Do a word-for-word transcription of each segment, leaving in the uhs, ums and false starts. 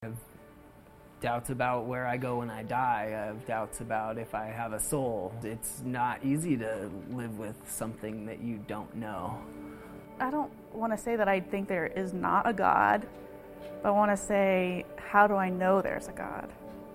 I have doubts about where I go when I die. I have doubts about if I have a soul. It's not easy to live with something that you don't know. I don't want to say that I think there is not a God, but I want to say, how do I know there's a God?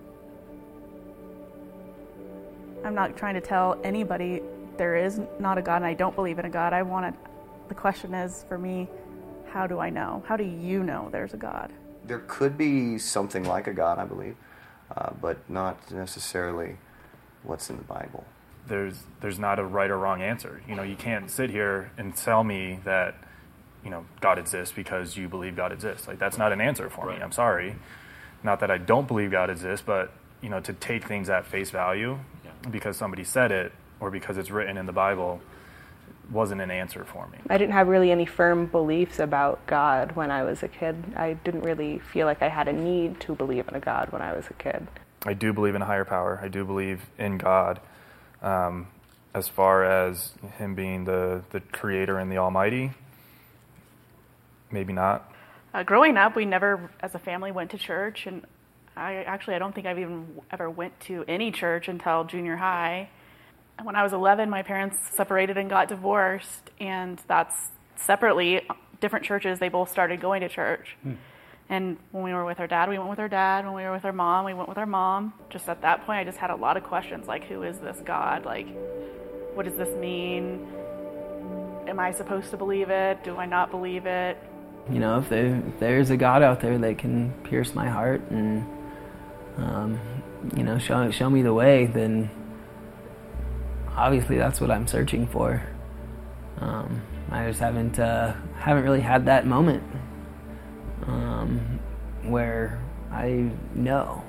I'm not trying to tell anybody there is not a God and I don't believe in a God. I want to, the question is, for me, how do I know? How do you know there's a God? There could be something like a God, I believe, uh, but not necessarily what's in the Bible. There's there's not a right or wrong answer. You know, you can't sit here and tell me that, you know, God exists because you believe God exists. Like, that's not an answer for Right. me. I'm sorry. Not that I don't believe God exists, but, you know, to take things at face value yeah. because somebody said it or because it's written in the Bible wasn't an answer for me. I didn't have really any firm beliefs about God when I was a kid. I didn't really feel like I had a need to believe in a God when I was a kid. I do believe in a higher power. I do believe in God. Um, as far as him being the, the creator and the almighty, maybe not. Uh, growing up, we never, as a family, went to church, and I actually, I don't think I've even ever went to any church until junior high. When I was eleven, my parents separated and got divorced, and that's separately, different churches, they both started going to church. Hmm. And when we were with our dad, we went with our dad. When we were with our mom, we went with our mom. Just at that point, I just had a lot of questions, like, who is this God? Like, what does this mean? Am I supposed to believe it? Do I not believe it? You know, if, there, if there's a God out there that can pierce my heart and, um, you know, show, show me the way, then obviously that's what I'm searching for. Um, I just haven't uh, haven't really had that moment um, where I know.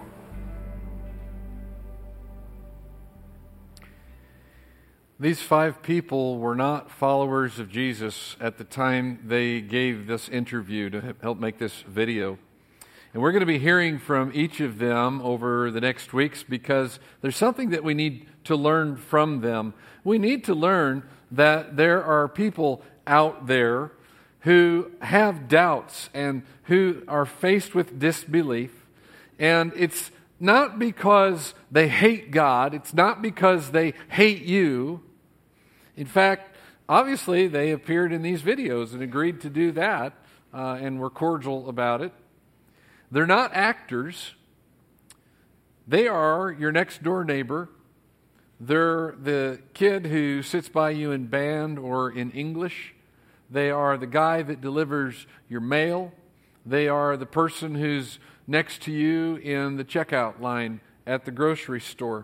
These five people were not followers of Jesus at the time they gave this interview to help make this video. And we're going to be hearing from each of them over the next weeks because there's something that we need to learn from them. We need to learn that there are people out there who have doubts and who are faced with disbelief. And it's not because they hate God. It's not because they hate you. In fact, obviously, they appeared in these videos and agreed to do that uh, and were cordial about it. They're not actors. They are your next door neighbor. They're the kid who sits by you in band or in English. They are the guy that delivers your mail. They are the person who's next to you in the checkout line at the grocery store.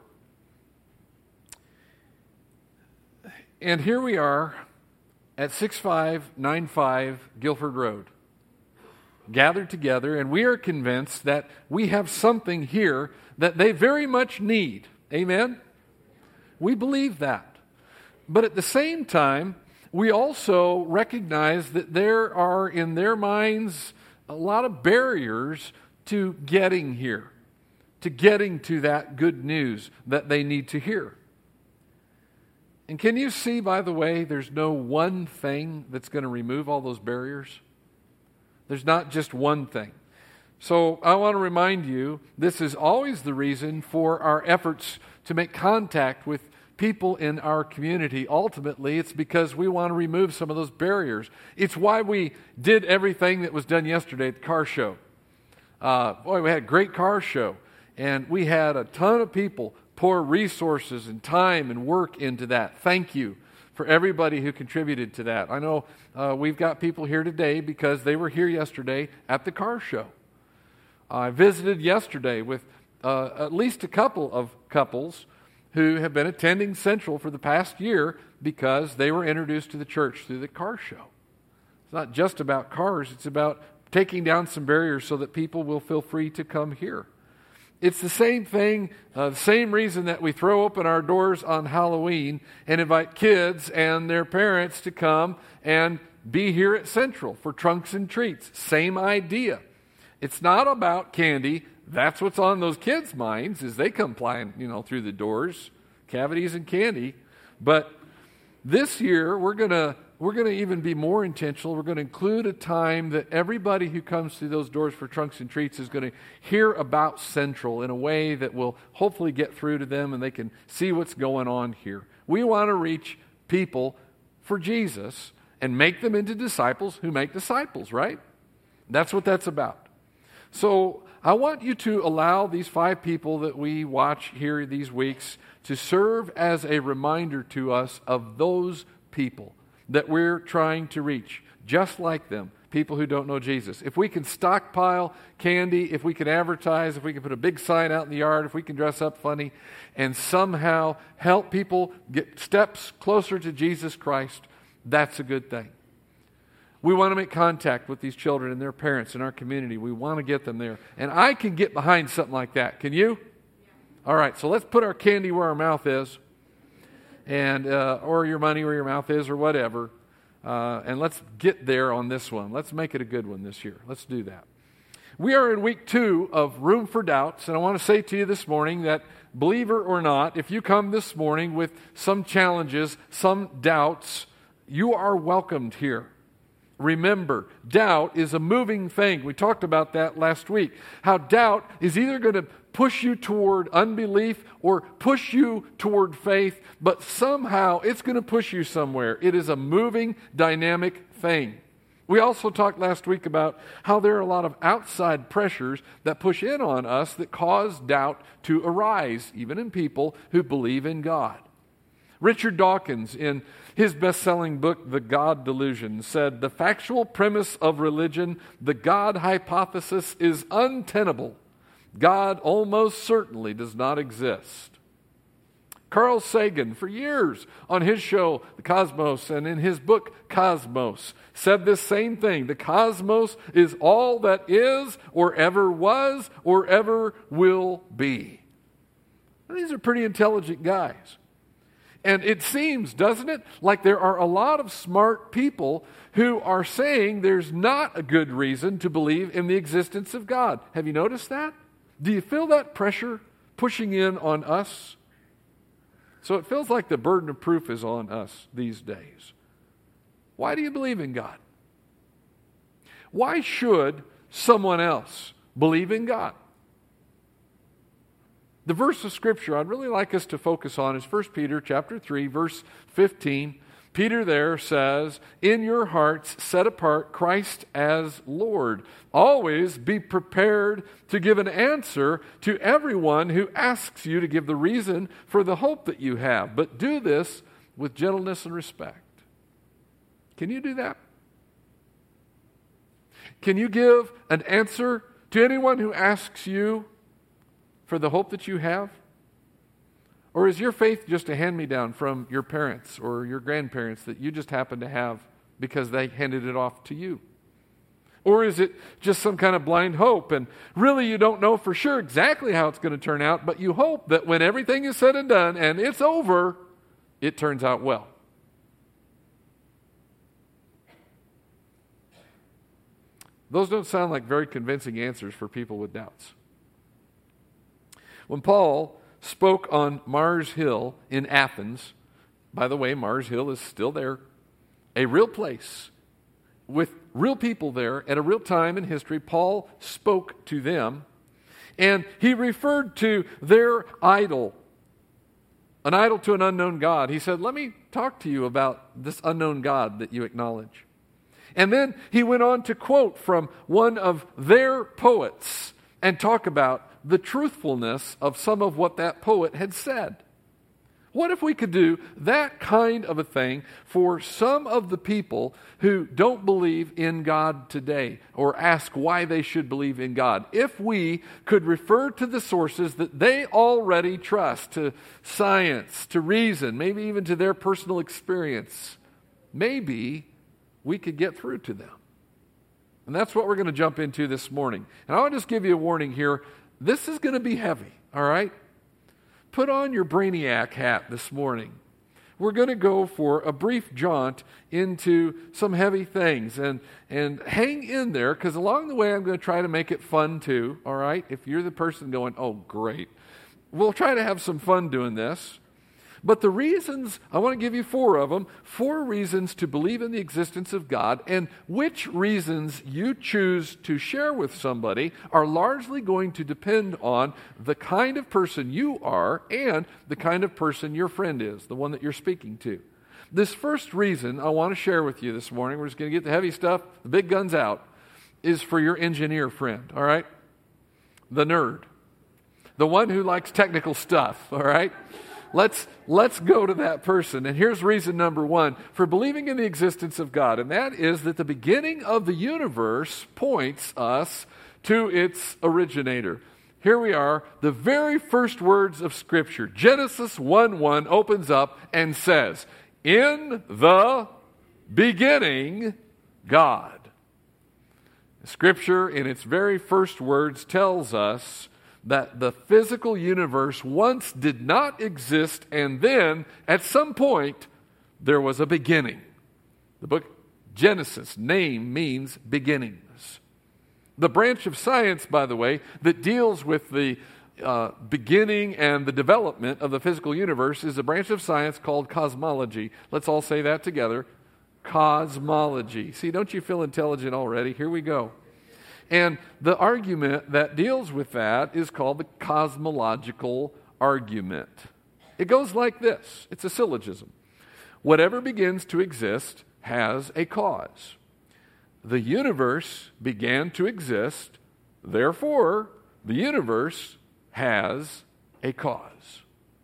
And here we are at six five nine five Guilford Road, gathered together, and we are convinced that we have something here that they very much need. Amen? We believe that. But at the same time, we also recognize that there are in their minds a lot of barriers to getting here, to getting to that good news that they need to hear. And can you see, by the way, there's no one thing that's going to remove all those barriers? There's not just one thing. So I want to remind you, this is always the reason for our efforts to make contact with people in our community. Ultimately, it's because we want to remove some of those barriers. It's why we did everything that was done yesterday at the car show. Uh, boy, we had a great car show, and we had a ton of people pour resources and time and work into that. Thank you for everybody who contributed to that. I know uh, we've got people here today because they were here yesterday at the car show. I visited yesterday with uh, at least a couple of couples who have been attending Central for the past year because they were introduced to the church through the car show. It's not just about cars, it's about taking down some barriers so that people will feel free to come here. It's the same thing, uh, the same reason that we throw open our doors on Halloween and invite kids and their parents to come and be here at Central for trunks and treats. Same idea. It's not about candy. That's what's on those kids' minds as they come flying, you know, through the doors, cavities and candy. But this year, we're going to we're going to even be more intentional. We're going to include a time that everybody who comes through those doors for Trunks and Treats is going to hear about Central in a way that will hopefully get through to them and they can see what's going on here. We want to reach people for Jesus and make them into disciples who make disciples, right? That's what that's about. So I want you to allow these five people that we watch here these weeks to serve as a reminder to us of those people that we're trying to reach, just like them, people who don't know Jesus. If we can stockpile candy, if we can advertise, if we can put a big sign out in the yard, if we can dress up funny, and somehow help people get steps closer to Jesus Christ, that's a good thing. We want to make contact with these children and their parents in our community. We want to get them there. And I can get behind something like that. Can you? All right, so let's put our candy where our mouth is, and uh, or your money where your mouth is, or whatever. Uh, and let's get there on this one. Let's make it a good one this year. Let's do that. We are in week two of Room for Doubts, and I want to say to you this morning that, believer or not, if you come this morning with some challenges, some doubts, you are welcomed here. Remember, doubt is a moving thing. We talked about that last week. How doubt is either going to push you toward unbelief or push you toward faith, but somehow it's going to push you somewhere. It is a moving, dynamic thing. We also talked last week about how there are a lot of outside pressures that push in on us that cause doubt to arise, even in people who believe in God. Richard Dawkins, in his best-selling book, The God Delusion, said, "The factual premise of religion, the God hypothesis, is untenable. God almost certainly does not exist." Carl Sagan, for years on his show, The Cosmos, and in his book, Cosmos, said this same thing. The cosmos is all that is, or ever was, or ever will be. And these are pretty intelligent guys. And it seems, doesn't it, like there are a lot of smart people who are saying there's not a good reason to believe in the existence of God. Have you noticed that? Do you feel that pressure pushing in on us? So it feels like the burden of proof is on us these days. Why do you believe in God? Why should someone else believe in God? The verse of Scripture I'd really like us to focus on is First Peter chapter three, verse fifteen. Peter there says, "In your hearts set apart Christ as Lord. Always be prepared to give an answer to everyone who asks you to give the reason for the hope that you have. But do this with gentleness and respect." Can you do that? Can you give an answer to anyone who asks you for the hope that you have? Or is your faith just a hand-me-down from your parents or your grandparents that you just happen to have because they handed it off to you? Or is it just some kind of blind hope and really you don't know for sure exactly how it's going to turn out, but you hope that when everything is said and done and it's over, it turns out well? Those don't sound like very convincing answers for people with doubts. When Paul spoke on Mars Hill in Athens, by the way, Mars Hill is still there, a real place with real people there at a real time in history, Paul spoke to them, and he referred to their idol, an idol to an unknown God. He said, "Let me talk to you about this unknown God that you acknowledge." And then he went on to quote from one of their poets and talk about the truthfulness of some of what that poet had said. What if we could do that kind of a thing for some of the people who don't believe in God today or ask why they should believe in God? If we could refer to the sources that they already trust, to science, to reason, maybe even to their personal experience, maybe we could get through to them. And that's what we're going to jump into this morning. And I want to just give you a warning here. This is going to be heavy, all right? Put on your brainiac hat this morning. We're going to go for a brief jaunt into some heavy things. And, and hang in there, because along the way I'm going to try to make it fun too, all right? If you're the person going, "Oh, great." We'll try to have some fun doing this. But the reasons, I want to give you four of them, four reasons to believe in the existence of God, and which reasons you choose to share with somebody are largely going to depend on the kind of person you are and the kind of person your friend is, the one that you're speaking to. This first reason I want to share with you this morning, we're just going to get the heavy stuff, the big guns out, is for your engineer friend, all right? The nerd. The one who likes technical stuff, all right? Let's, let's go to that person. And here's reason number one for believing in the existence of God, and that is that the beginning of the universe points us to its originator. Here we are, the very first words of Scripture. Genesis one one opens up and says, "In the beginning, God." Scripture, in its very first words, tells us that the physical universe once did not exist, and then, at some point, there was a beginning. The book Genesis, name means beginnings. The branch of science, by the way, that deals with the uh, beginning and the development of the physical universe is a branch of science called cosmology. Let's all say that together. Cosmology. See, don't you feel intelligent already? Here we go. And the argument that deals with that is called the cosmological argument. It goes like this. It's a syllogism. Whatever begins to exist has a cause. The universe began to exist, therefore, the universe has a cause.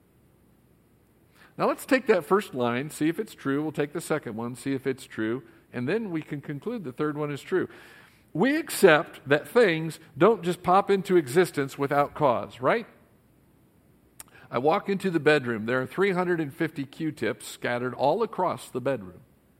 Now let's take that first line, see if it's true. We'll take the second one, see if it's true, and then we can conclude the third one is true. We accept that things don't just pop into existence without cause, right? I walk into the bedroom. There are three hundred fifty Q-tips scattered all across the bedroom.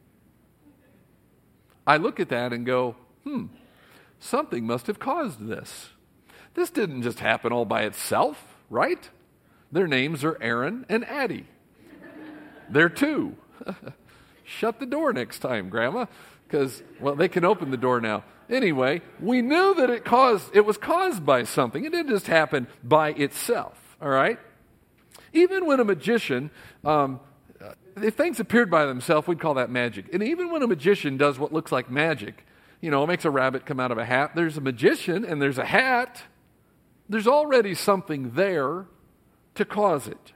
I look at that and go, hmm, something must have caused this. This didn't just happen all by itself, right? Their names are Aaron and Addie. They're two. Shut the door next time, Grandma, because, well, they can open the door now. Anyway, we knew that it caused, it was caused by something. It didn't just happen by itself, all right? Even when a magician, um, if things appeared by themselves, we'd call that magic. And even when a magician does what looks like magic, you know, makes a rabbit come out of a hat, there's a magician and there's a hat. There's already something there to cause it.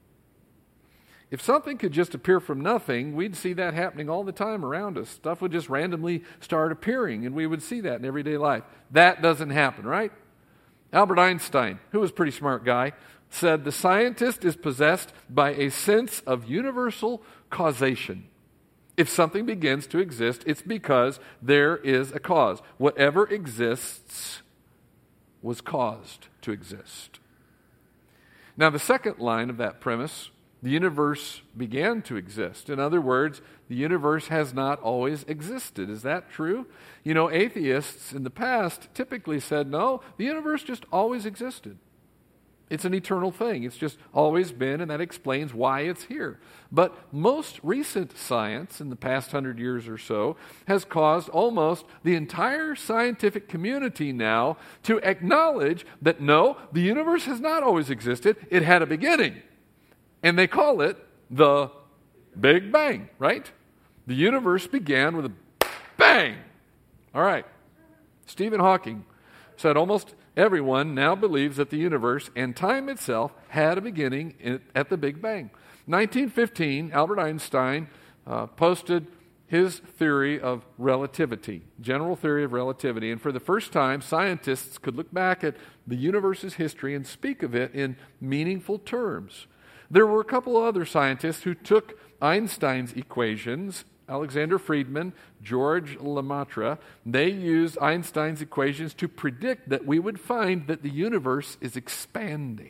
If something could just appear from nothing, we'd see that happening all the time around us. Stuff would just randomly start appearing, and we would see that in everyday life. That doesn't happen, right? Albert Einstein, who was a pretty smart guy, said the scientist is possessed by a sense of universal causation. If something begins to exist, it's because there is a cause. Whatever exists was caused to exist. Now, the second line of that premise, the universe began to exist. In other words, the universe has not always existed. Is that true? You know, atheists in the past typically said, no, the universe just always existed. It's an eternal thing. It's just always been, and that explains why it's here. But most recent science, in the past hundred years or so, has caused almost the entire scientific community now to acknowledge that no, the universe has not always existed. It had a beginning. And they call it the Big Bang, right? The universe began with a bang. All right. Stephen Hawking said almost everyone now believes that the universe and time itself had a beginning in, at the Big Bang. nineteen fifteen, Albert Einstein uh, posted his theory of relativity, general theory of relativity. And for the first time, scientists could look back at the universe's history and speak of it in meaningful terms. There were a couple of other scientists who took Einstein's equations, Alexander Friedman, George Lemaitre. They used Einstein's equations to predict that we would find that the universe is expanding.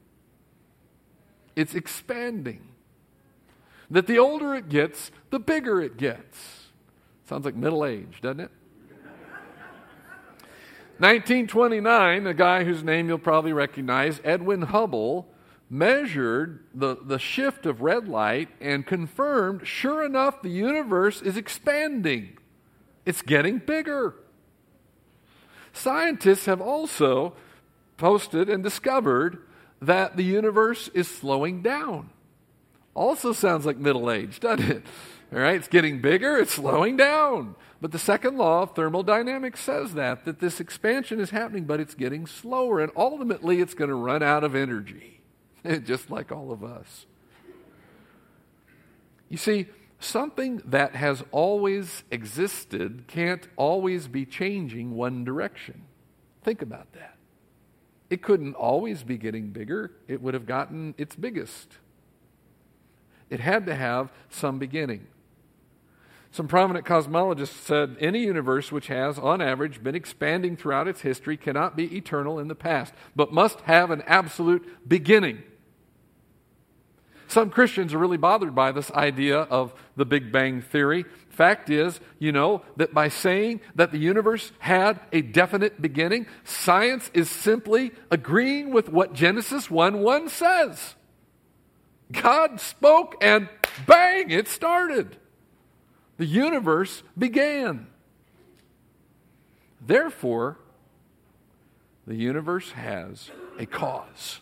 It's expanding. That the older it gets, the bigger it gets. Sounds like middle age, doesn't it? nineteen twenty-nine, a guy whose name you'll probably recognize, Edwin Hubble, measured the, the shift of red light and confirmed, sure enough, the universe is expanding. It's getting bigger. Scientists have also posted and discovered that the universe is slowing down. Also sounds like middle age, doesn't it? All right, it's getting bigger, it's slowing down. But the second law of thermodynamics says that, that this expansion is happening, but it's getting slower, and ultimately it's going to run out of energy, just like all of us. You see, something that has always existed can't always be changing one direction. Think about that. It couldn't always be getting bigger. It would have gotten its biggest. It had to have some beginning. Some prominent cosmologists said any universe which has, on average, been expanding throughout its history cannot be eternal in the past, but must have an absolute beginning. Some Christians are really bothered by this idea of the Big Bang Theory. Fact is, you know, that by saying that the universe had a definite beginning, science is simply agreeing with what Genesis one one says. God spoke and bang, it started. The universe began. Therefore, the universe has a cause.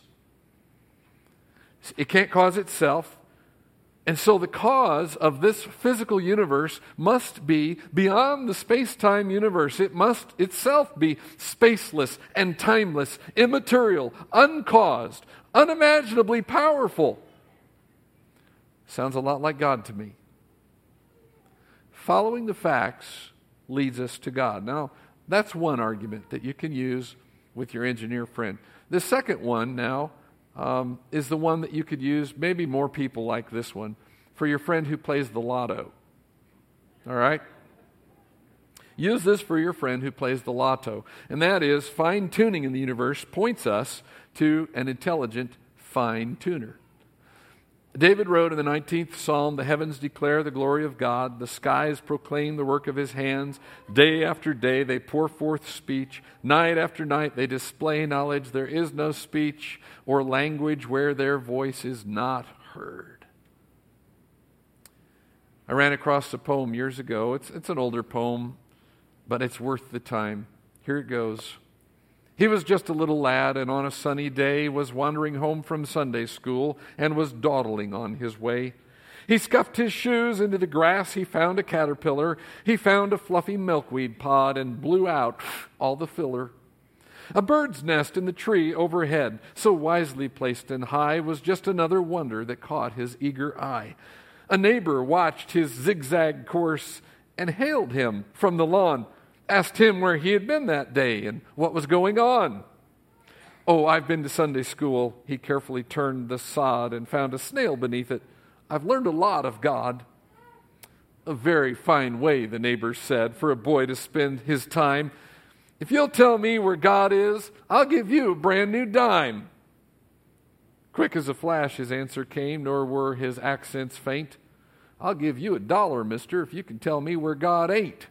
It can't cause itself. And so the cause of this physical universe must be beyond the space-time universe. It must itself be spaceless and timeless, immaterial, uncaused, unimaginably powerful. Sounds a lot like God to me. Following the facts leads us to God. Now, that's one argument that you can use with your engineer friend. The second one now um, is the one that you could use, maybe more people like this one, for your friend who plays the lotto. All right? Use this for your friend who plays the lotto. And that is, fine-tuning in the universe points us to an intelligent fine-tuner. David wrote in the nineteenth Psalm, "The heavens declare the glory of God. The skies proclaim the work of his hands. Day after day they pour forth speech. Night after night they display knowledge. There is no speech or language where their voice is not heard." I ran across a poem years ago. It's, it's an older poem, but it's worth the time. Here it goes. He was just a little lad, and on a sunny day was wandering home from Sunday school and was dawdling on his way. He scuffed his shoes into the grass. He found a caterpillar. He found a fluffy milkweed pod and blew out all the filler. A bird's nest in the tree overhead, so wisely placed and high, was just another wonder that caught his eager eye. A neighbor watched his zigzag course and hailed him from the lawn, asked him where he had been that day and what was going on. "Oh, I've been to Sunday school." He carefully turned the sod and found a snail beneath it. "I've learned a lot of God." "A very fine way," the neighbor said, "for a boy to spend his time. If you'll tell me where God is, I'll give you a brand new dime." Quick as a flash his answer came, nor were his accents faint. "I'll give you a dollar, mister, if you can tell me where God ain't."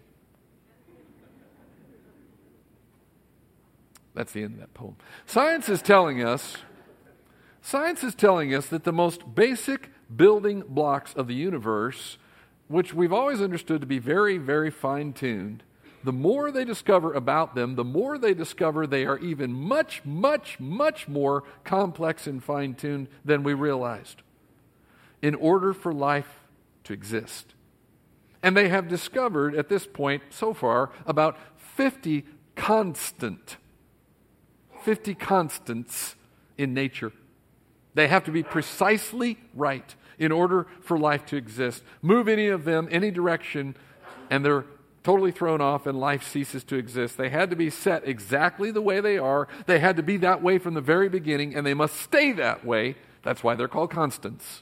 That's the end of that poem. Science is telling us, science is telling us that the most basic building blocks of the universe, which we've always understood to be very, very fine-tuned, the more they discover about them, the more they discover they are even much, much, much more complex and fine-tuned than we realized in order for life to exist. And they have discovered at this point so far about fifty constant fifty constants in nature. They have to be precisely right in order for life to exist. Move any of them any direction and they're totally thrown off and life ceases to exist. They had to be set exactly the way they are. They had to be that way from the very beginning, and they must stay that way. That's why they're called constants.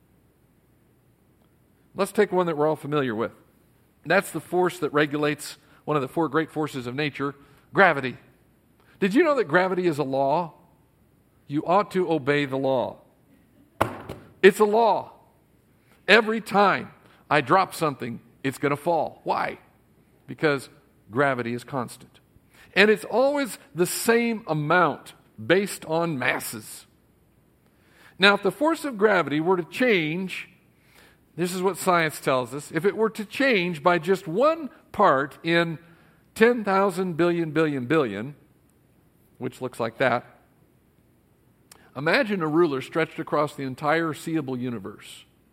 Let's take one that we're all familiar with. That's the force that regulates one of the four great forces of nature, gravity. Did you know that gravity is a law? You ought to obey the law. It's a law. Every time I drop something, it's going to fall. Why? Because gravity is constant. And it's always the same amount based on masses. Now, if the force of gravity were to change, this is what science tells us, if it were to change by just one part in ten thousand billion billion billion, which looks like that. Imagine a ruler stretched across the entire seeable universe.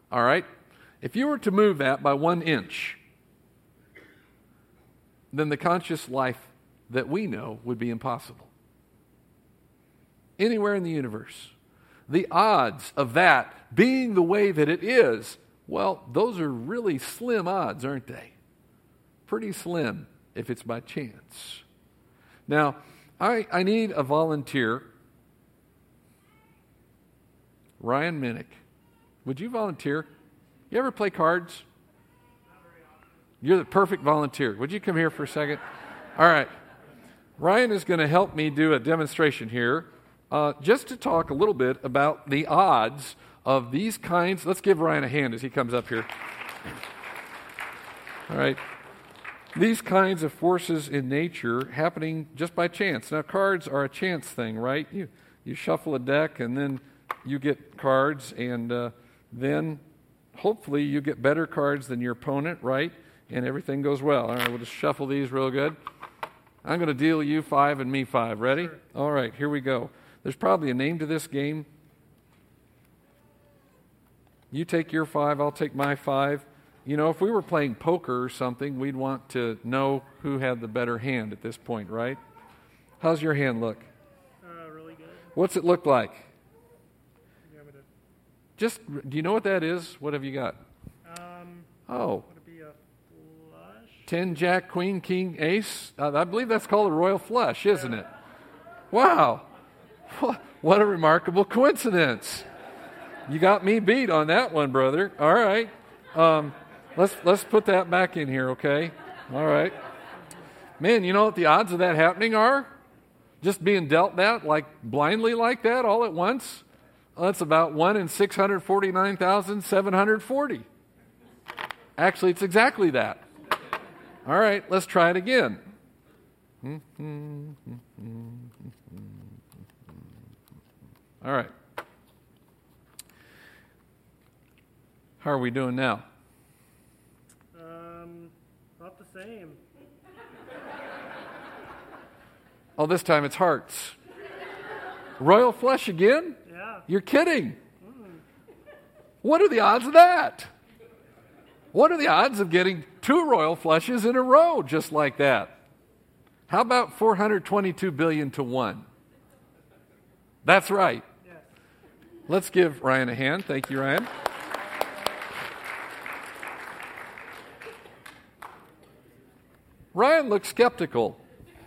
All right? If you were to move that by one inch, then the conscious life that we know would be impossible. Anywhere in the universe. The odds of that being the way that it is, well, those are really slim odds, aren't they? Pretty slim if it's by chance. Now, I, I need a volunteer. Ryan Minnick, would you volunteer? You ever play cards? You're the perfect volunteer. Would you come here for a second? All right. Ryan is going to help me do a demonstration here uh, just to talk a little bit about the odds of these kinds. Let's give Ryan a hand as he comes up here. All right. These kinds of forces in nature happening just by chance. Now, cards are a chance thing, right? You, you shuffle a deck and then you get cards, and uh, then hopefully you get better cards than your opponent, right? And everything goes well. All right, we'll just shuffle these real good. I'm going to deal you five and me five. Ready? Sure. All right, here we go. There's probably a name to this game. You take your five, I'll take my five. You know, if we were playing poker or something, we'd want to know who had the better hand at this point, right? How's your hand look? Uh, really good. What's it look like? You want me to... Just, do you know what that is? What have you got? Um, oh. Would it be a flush? Ten, jack, queen, king, ace. Uh, I believe that's called a royal flush, isn't yeah. it? Wow. What a remarkable coincidence. You got me beat on that one, brother. All right. Um, let's let's put that back in here, okay? All right. Man, you know what the odds of that happening are? Just being dealt that, like blindly like that all at once? Well, that's about one in six hundred forty-nine thousand seven hundred forty. Actually, it's exactly that. All right, let's try it again. All right. How are we doing now? Um, not the same. Oh, this time it's hearts. Royal flush again? Yeah. You're kidding. Mm. What are the odds of that? What are the odds of getting two royal flushes in a row just like that? How about four hundred twenty-two billion to one? That's right. Yes. Let's give Ryan a hand. Thank you, Ryan. Ryan looked skeptical.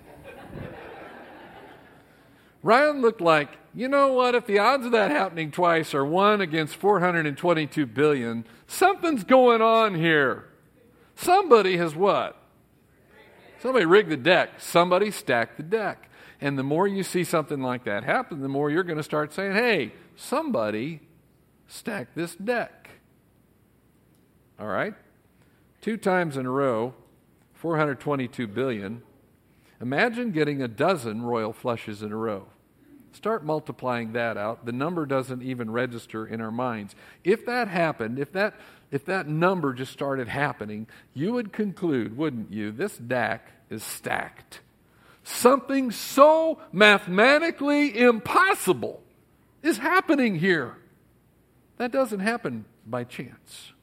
Ryan looked like, you know what, if the odds of that happening twice are one against four hundred twenty-two billion, something's going on here. Somebody has what? Somebody rigged the deck. Somebody stacked the deck. And the more you see something like that happen, the more you're going to start saying, hey, somebody stacked this deck. All right? Two times in a row, four hundred twenty-two billion. Imagine getting a dozen royal flushes in a row. Start multiplying that out. The number doesn't even register in our minds. If that happened, if that if that number just started happening, you would conclude, wouldn't you, this deck is stacked. Something so mathematically impossible is happening here. That doesn't happen by chance.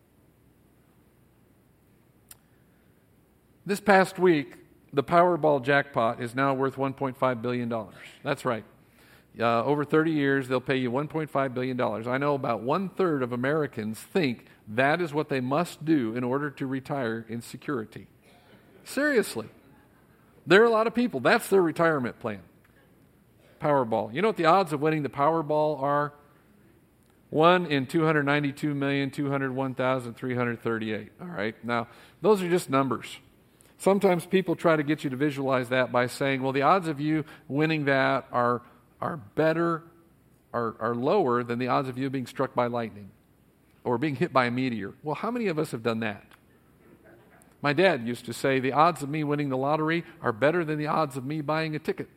This past week, the Powerball jackpot is now worth one point five billion dollars. That's right. Uh, over thirty years, they'll pay you one point five billion dollars. I know about one-third of Americans think that is what they must do in order to retire in security. Seriously. There are a lot of people. That's their retirement plan. Powerball. You know what the odds of winning the Powerball are? one in two hundred ninety-two million, two hundred one thousand, three hundred thirty-eight. All right. Now, those are just numbers. Sometimes people try to get you to visualize that by saying, well, the odds of you winning that are are better, are, are lower than the odds of you being struck by lightning or being hit by a meteor. Well, how many of us have done that? My dad used to say, the odds of me winning the lottery are better than the odds of me buying a ticket.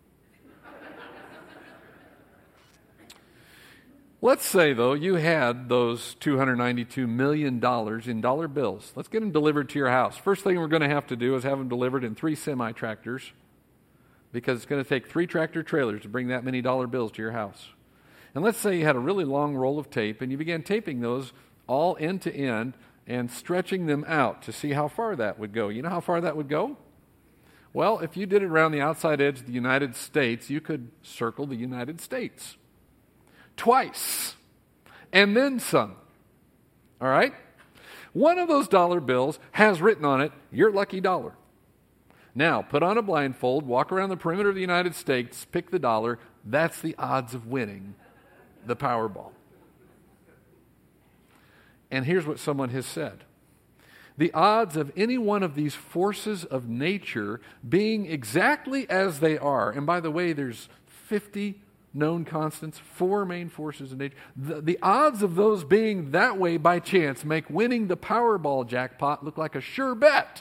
Let's say, though, you had those two hundred ninety-two million dollars in dollar bills. Let's get them delivered to your house. First thing we're going to have to do is have them delivered in three semi-tractors, because it's going to take three tractor trailers to bring that many dollar bills to your house. And let's say you had a really long roll of tape and you began taping those all end to end, and stretching them out to see how far that would go. You know how far that would go? Well, if you did it around the outside edge of the United States, you could circle the United States twice, and then some. All right? One of those dollar bills has written on it, "Your lucky dollar." Now, put on a blindfold, walk around the perimeter of the United States, pick the dollar. That's the odds of winning the Powerball. And here's what someone has said. The odds of any one of these forces of nature being exactly as they are, and by the way, there's fifty known constants, four main forces of nature. The, the odds of those being that way by chance make winning the Powerball jackpot look like a sure bet.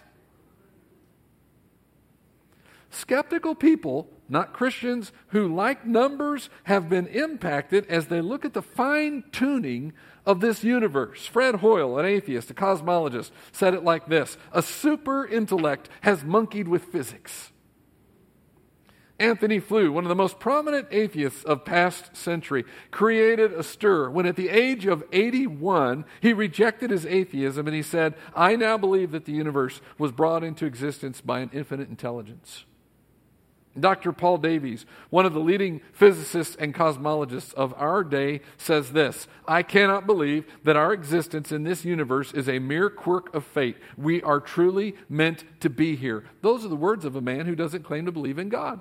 Skeptical people, not Christians, who like numbers have been impacted as they look at the fine-tuning of this universe. Fred Hoyle, an atheist, a cosmologist, said it like this: a super intellect has monkeyed with physics. Anthony Flew, one of the most prominent atheists of past century, created a stir when at the age of eighty-one, he rejected his atheism and he said, "I now believe that the universe was brought into existence by an infinite intelligence." Doctor Paul Davies, one of the leading physicists and cosmologists of our day, says this: "I cannot believe that our existence in this universe is a mere quirk of fate. We are truly meant to be here." Those are the words of a man who doesn't claim to believe in God.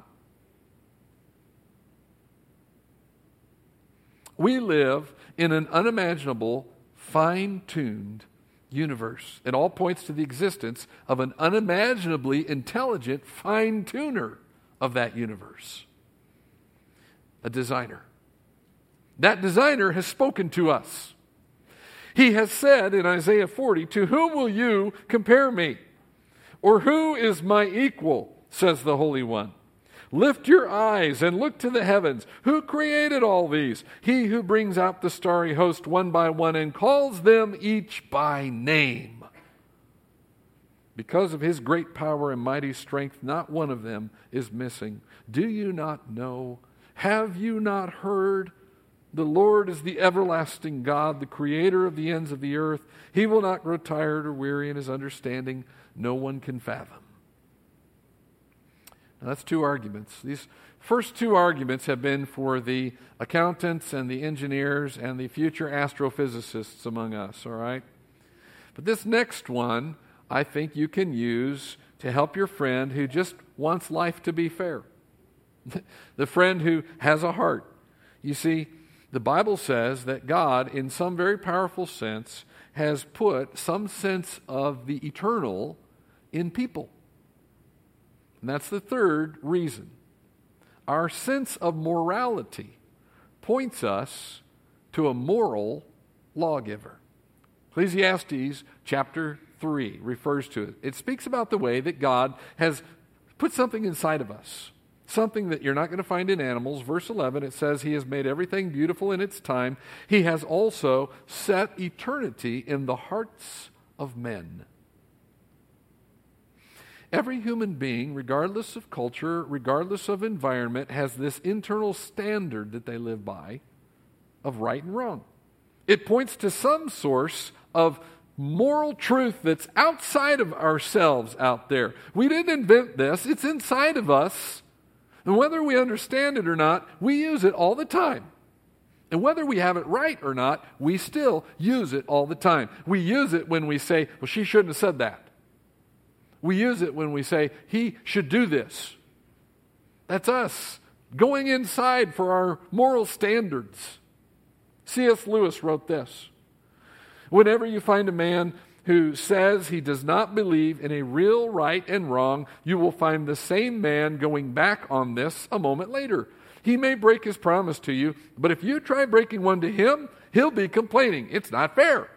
We live in an unimaginable, fine-tuned universe. It all points to the existence of an unimaginably intelligent fine-tuner of that universe. A designer. That designer has spoken to us. He has said in Isaiah forty, "To whom will you compare me? Or who is my equal, says the Holy One? Lift your eyes and look to the heavens. Who created all these? He who brings out the starry host one by one and calls them each by name. Because of his great power and mighty strength, not one of them is missing. Do you not know? Have you not heard? The Lord is the everlasting God, the creator of the ends of the earth. He will not grow tired or weary in his understanding. No one can fathom." Now that's two arguments. These first two arguments have been for the accountants and the engineers and the future astrophysicists among us, all right? But this next one, I think you can use to help your friend who just wants life to be fair. The friend who has a heart. You see, the Bible says that God, in some very powerful sense, has put some sense of the eternal in people. And that's the third reason. Our sense of morality points us to a moral lawgiver. Ecclesiastes chapter three refers to it. It speaks about the way that God has put something inside of us, something that you're not going to find in animals. Verse eleven, it says, "He has made everything beautiful in its time. He has also set eternity in the hearts of men." Every human being, regardless of culture, regardless of environment, has this internal standard that they live by of right and wrong. It points to some source of moral truth that's outside of ourselves out there. We didn't invent this. It's inside of us. And whether we understand it or not, we use it all the time. And whether we have it right or not, we still use it all the time. We use it when we say, "Well, she shouldn't have said that." We use it when we say, "He should do this." That's us going inside for our moral standards. C S Lewis wrote this: "Whenever you find a man who says he does not believe in a real right and wrong, you will find the same man going back on this a moment later. He may break his promise to you, but if you try breaking one to him, he'll be complaining, 'It's not fair.'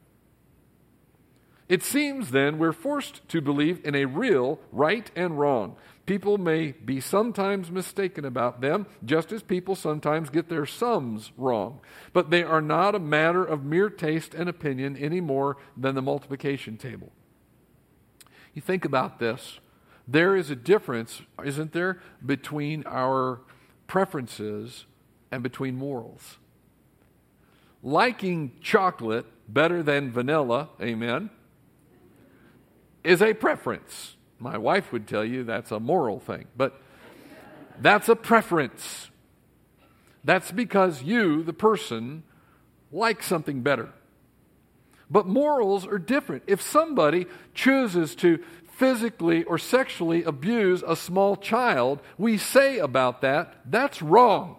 It seems then we're forced to believe in a real right and wrong. People may be sometimes mistaken about them, just as people sometimes get their sums wrong. But they are not a matter of mere taste and opinion any more than the multiplication table." You think about this. There is a difference, isn't there, between our preferences and between morals. Liking chocolate better than vanilla, amen, is a preference. My wife would tell you that's a moral thing, but that's a preference. That's because you, the person, like something better. But morals are different. If somebody chooses to physically or sexually abuse a small child, we say about that, that's wrong.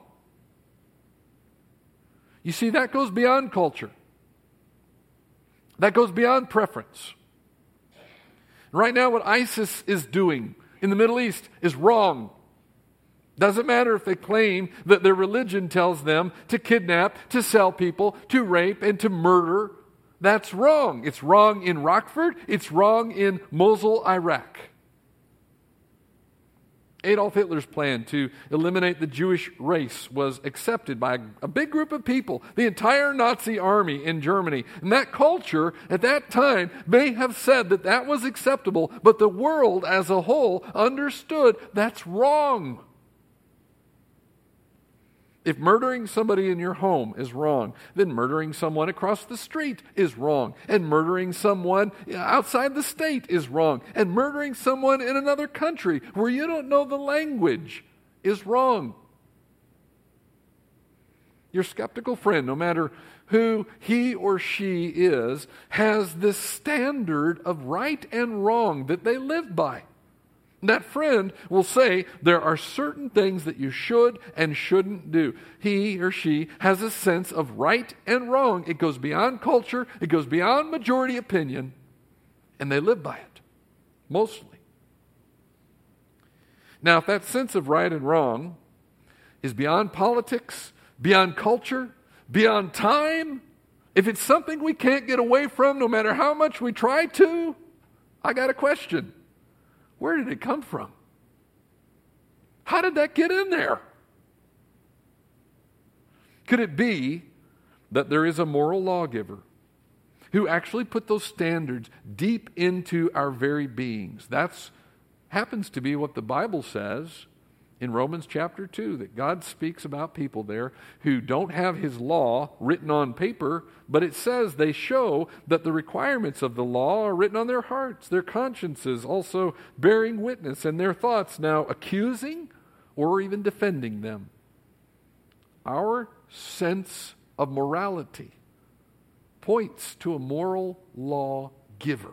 You see, that goes beyond culture. That goes beyond preference. Right now, what ISIS is doing in the Middle East is wrong. Doesn't matter if they claim that their religion tells them to kidnap, to sell people, to rape, and to murder. That's wrong. It's wrong in Rockford. It's wrong in Mosul, Iraq. Adolf Hitler's plan to eliminate the Jewish race was accepted by a big group of people, the entire Nazi army in Germany. And that culture at that time may have said that that was acceptable, but the world as a whole understood that's wrong. If murdering somebody in your home is wrong, then murdering someone across the street is wrong. And murdering someone outside the state is wrong. And murdering someone in another country where you don't know the language is wrong. Your skeptical friend, no matter who he or she is, has this standard of right and wrong that they live by. That friend will say there are certain things that you should and shouldn't do. He or she has a sense of right and wrong. It goes beyond culture. It goes beyond majority opinion. And they live by it, mostly. Now, if that sense of right and wrong is beyond politics, beyond culture, beyond time, if it's something we can't get away from no matter how much we try to, I got a question. Where did it come from? How did that get in there? Could it be that there is a moral lawgiver who actually put those standards deep into our very beings? That happens to be what the Bible says in Romans chapter two, that God speaks about people there who don't have His law written on paper, but it says they show that the requirements of the law are written on their hearts, their consciences also bearing witness, and their thoughts now accusing or even defending them. Our sense of morality points to a moral law giver.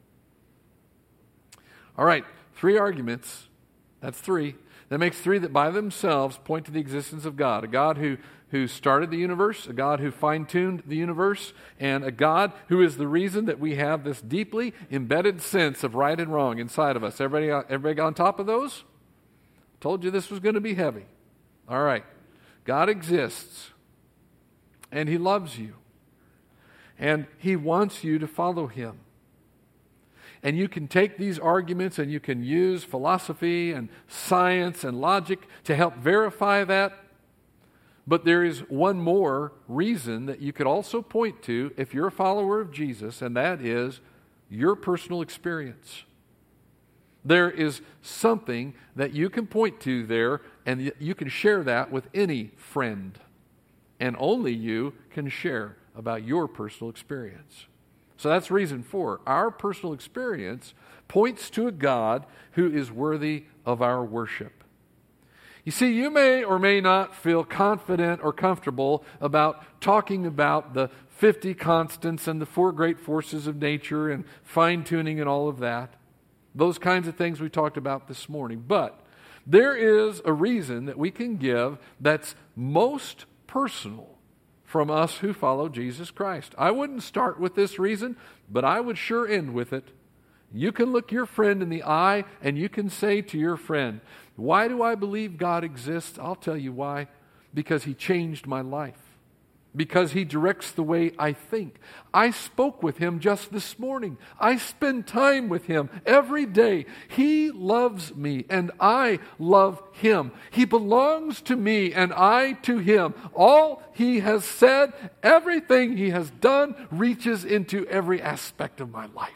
All right, three arguments. That's three. That makes three that by themselves point to the existence of God. A God who, who started the universe, a God who fine-tuned the universe, and a God who is the reason that we have this deeply embedded sense of right and wrong inside of us. Everybody, everybody on top of those? Told you this was going to be heavy. All right. God exists, and He loves you, and He wants you to follow Him. And you can take these arguments and you can use philosophy and science and logic to help verify that. But there is one more reason that you could also point to if you're a follower of Jesus, and that is your personal experience. There is something that you can point to there, and you can share that with any friend. And only you can share about your personal experience. So that's reason four. Our personal experience points to a God who is worthy of our worship. You see, you may or may not feel confident or comfortable about talking about the fifty constants and the four great forces of nature and fine-tuning and all of that. Those kinds of things we talked about this morning. But there is a reason that we can give that's most personal from us who follow Jesus Christ. I wouldn't start with this reason, but I would sure end with it. You can look your friend in the eye and you can say to your friend, why do I believe God exists? I'll tell you why. Because He changed my life. Because He directs the way I think. I spoke with Him just this morning. I spend time with Him every day. He loves me and I love Him. He belongs to me and I to Him. All He has said, everything He has done reaches into every aspect of my life.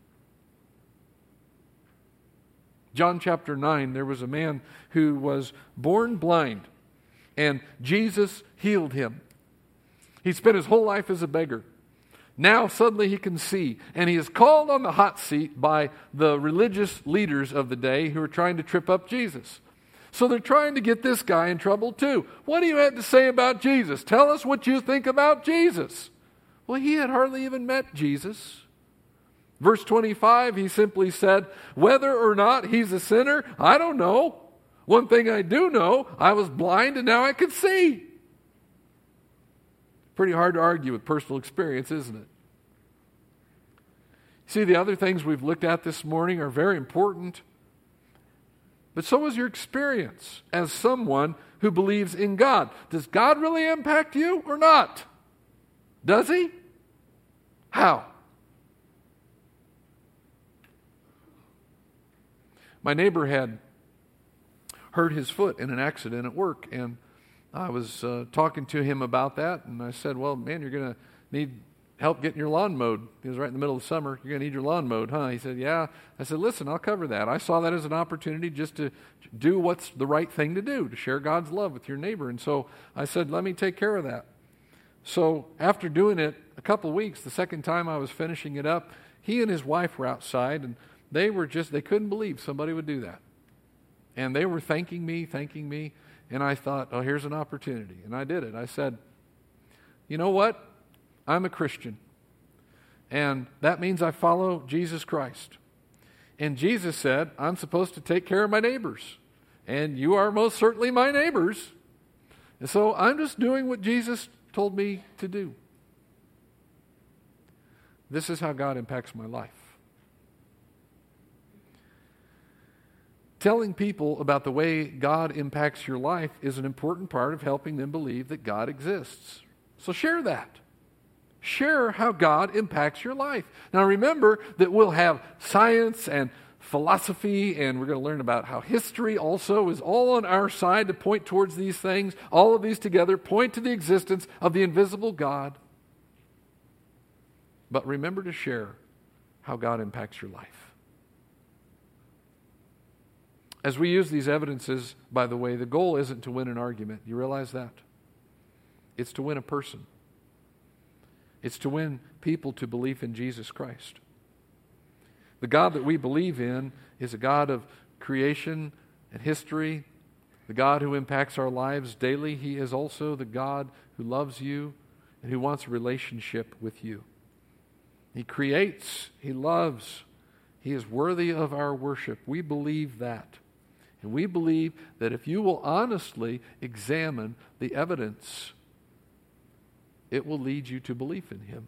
John chapter nine, there was a man who was born blind, and Jesus healed him. He spent his whole life as a beggar. Now suddenly he can see, and he is called on the hot seat by the religious leaders of the day who are trying to trip up Jesus. So they're trying to get this guy in trouble too. What do you have to say about Jesus? Tell us what you think about Jesus. Well, he had hardly even met Jesus. Verse twenty-five, he simply said, whether or not he's a sinner, I don't know. One thing I do know, I was blind and now I can see. Pretty hard to argue with personal experience, isn't it? See, the other things we've looked at this morning are very important. But so is your experience as someone who believes in God. Does God really impact you or not? Does he? How? My neighbor had hurt his foot in an accident at work, and I was uh, talking to him about that, and I said, well, man, you're going to need help getting your lawn mowed. It was right in the middle of the summer. You're going to need your lawn mowed, huh? He said, yeah. I said, listen, I'll cover that. I saw that as an opportunity just to do what's the right thing to do, to share God's love with your neighbor. And so I said, let me take care of that. So after doing it a couple of weeks, the second time I was finishing it up, he and his wife were outside, and they were just, they couldn't believe somebody would do that. And they were thanking me, thanking me. And I thought, oh, here's an opportunity. And I did it. I said, you know what? I'm a Christian. And that means I follow Jesus Christ. And Jesus said, I'm supposed to take care of my neighbors. And you are most certainly my neighbors. And so I'm just doing what Jesus told me to do. This is how God impacts my life. Telling people about the way God impacts your life is an important part of helping them believe that God exists. So share that. Share how God impacts your life. Now remember that we'll have science and philosophy, and we're going to learn about how history also is all on our side to point towards these things. All of these together point to the existence of the invisible God. But remember to share how God impacts your life. As we use these evidences, by the way, the goal isn't to win an argument. You realize that? It's to win a person. It's to win people to belief in Jesus Christ. The God that we believe in is a God of creation and history, the God who impacts our lives daily. He is also the God who loves you and who wants a relationship with you. He creates, He loves, He is worthy of our worship. We believe that. And we believe that if you will honestly examine the evidence, it will lead you to belief in Him.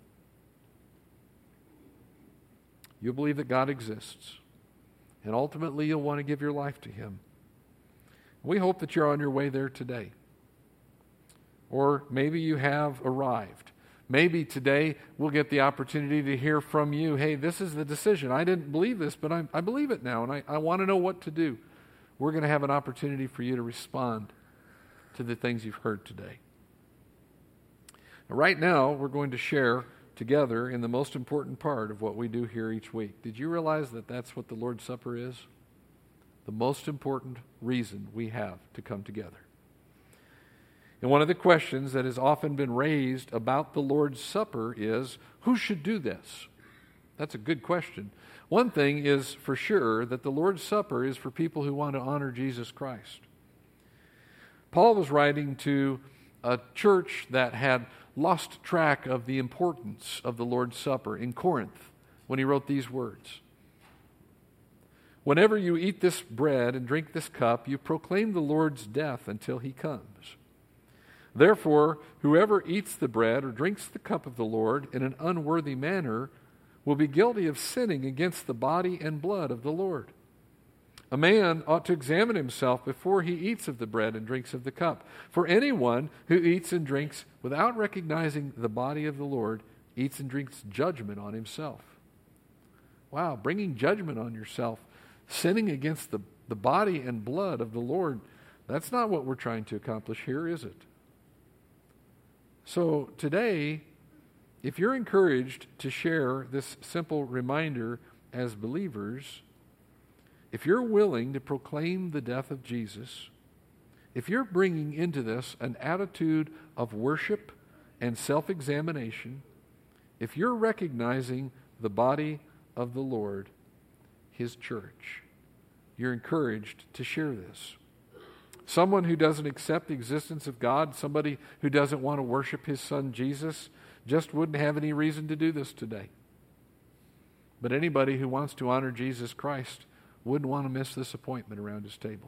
You'll believe that God exists. And ultimately, you'll want to give your life to Him. We hope that you're on your way there today. Or maybe you have arrived. Maybe today we'll get the opportunity to hear from you, hey, this is the decision. I didn't believe this, but I, I believe it now, and I, I want to know what to do. We're going to have an opportunity for you to respond to the things you've heard today. Now, right now, we're going to share together in the most important part of what we do here each week. Did you realize that that's what the Lord's Supper is? The most important reason we have to come together. And one of the questions that has often been raised about the Lord's Supper is, who should do this? That's a good question. One thing is for sure that the Lord's Supper is for people who want to honor Jesus Christ. Paul was writing to a church that had lost track of the importance of the Lord's Supper in Corinth when he wrote these words. Whenever you eat this bread and drink this cup, you proclaim the Lord's death until He comes. Therefore, whoever eats the bread or drinks the cup of the Lord in an unworthy manner will be guilty of sinning against the body and blood of the Lord. A man ought to examine himself before he eats of the bread and drinks of the cup. For anyone who eats and drinks without recognizing the body of the Lord eats and drinks judgment on himself. Wow, bringing judgment on yourself, sinning against the, the body and blood of the Lord, that's not what we're trying to accomplish here, is it? So today, if you're encouraged to share this simple reminder as believers, if you're willing to proclaim the death of Jesus, if you're bringing into this an attitude of worship and self-examination, If you're recognizing the body of the Lord, His church, you're encouraged to share this. Someone who doesn't accept the existence of God, somebody who doesn't want to worship His Son Jesus, just wouldn't have any reason to do this today. But anybody who wants to honor Jesus Christ wouldn't want to miss this appointment around His table.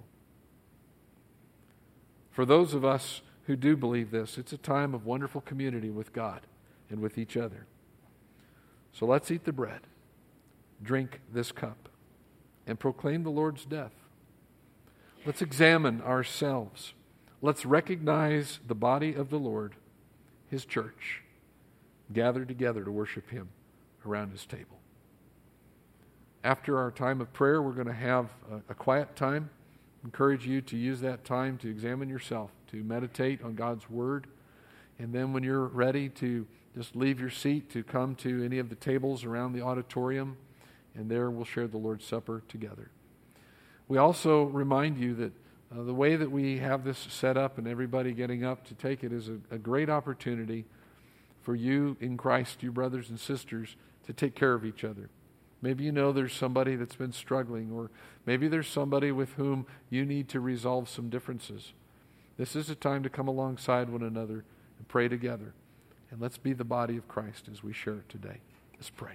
For those of us who do believe this, it's a time of wonderful community with God and with each other. So let's eat the bread, drink this cup, and proclaim the Lord's death. Let's examine ourselves. Let's recognize the body of the Lord, His church, gathered together to worship Him around His table. After our time of prayer, we're going to have a, a quiet time. I encourage you to use that time to examine yourself, to meditate on God's Word. And then when you're ready to just leave your seat to come to any of the tables around the auditorium, and there we'll share the Lord's Supper together. We also remind you that uh, the way that we have this set up and everybody getting up to take it is a, a great opportunity for you in Christ, you brothers and sisters, to take care of each other. Maybe you know there's somebody that's been struggling, or maybe there's somebody with whom you need to resolve some differences. This is a time to come alongside one another and pray together. And let's be the body of Christ as we share it today. Let's pray.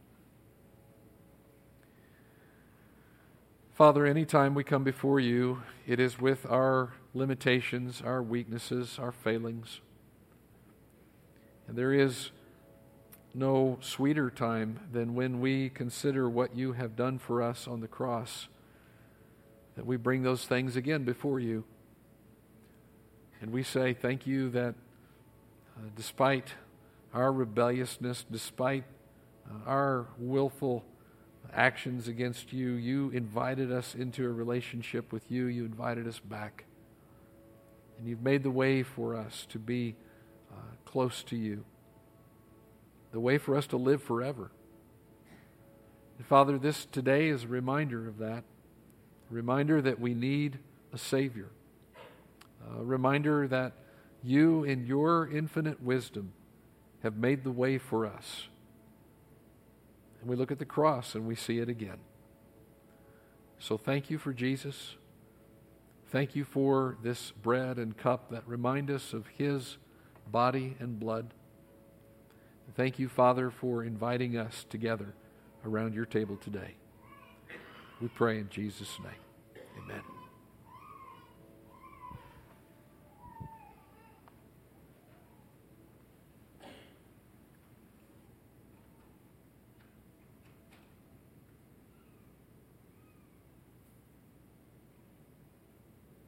Father, anytime we come before you, it is with our limitations, our weaknesses, our failings. And there is no sweeter time than when we consider what you have done for us on the cross, that we bring those things again before you. And we say thank you that uh, despite our rebelliousness, despite uh, our willful actions against you, you invited us into a relationship with you. You invited us back. And you've made the way for us to be uh, close to you. The way for us to live forever. And Father, this today is a reminder of that. A reminder that we need a Savior. A reminder that you, in your infinite wisdom, have made the way for us. And we look at the cross and we see it again. So thank you for Jesus. Thank you for this bread and cup that remind us of His body and blood. Thank you, Father, for inviting us together around your table today. We pray in Jesus' name. Amen.